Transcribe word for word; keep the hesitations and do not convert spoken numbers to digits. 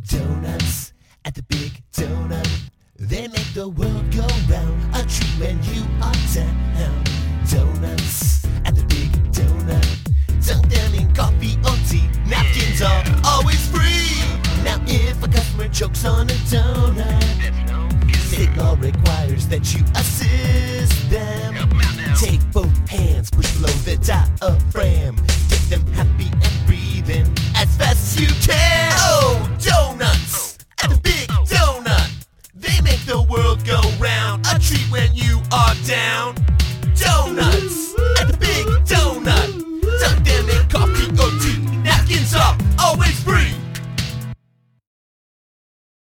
Donuts at the Big Donut. They make the world go round. A treat when you are down. Donuts at the Big Donut. Dunk them in coffee or tea. Napkins are always free. Now if a customer chokes on a donut, state law requires that you assist them. Take both hands, push below the diaphragm. Get them happy and breathing as fast as you can. Oh, donuts at the Big Donut. They make the world go round. A treat when you